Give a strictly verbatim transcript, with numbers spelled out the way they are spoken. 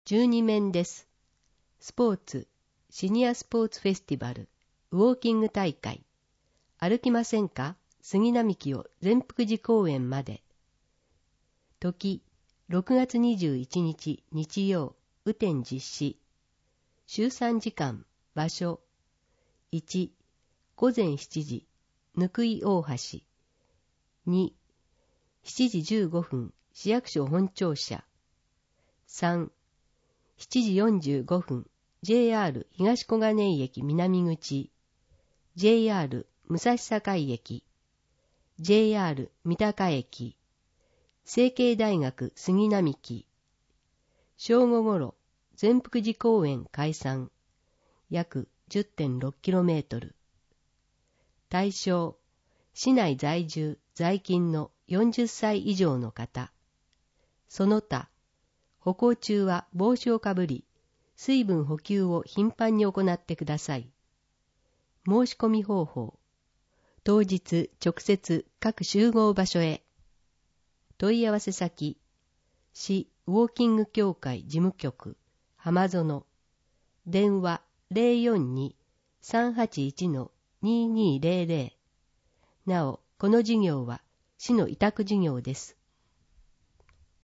じゅうに面です。スポーツ、シニアスポーツフェスティバル、ウォーキング大会。歩きませんか？杉並木を善福寺公園まで。時、ろくがつにじゅういちにち日曜、雨天実施。週さんじかん、場所。いち、午前しちじ、ぬくい大橋。に、しちじじゅうごふん、市役所本庁舎。さん、しちじよんじゅうごふん、ジェイアール 東小金井駅南口。ジェイアール 武蔵境駅。ジェイアール 三鷹駅。成蹊大学杉並木。正午ごろ、善福寺公園解散。約 じゅってんろくキロメートル。対象、市内在住、在勤のよんじゅっさい以上の方。その他、歩行中は帽子をかぶり、水分補給を頻繁に行ってください。申し込み方法。当日直接各集合場所へ。問い合わせ先、市ウォーキング協会事務局、浜園。電話 ゼロよんに さんはちいち ににゼロゼロ。なお、この事業は市の委託事業です。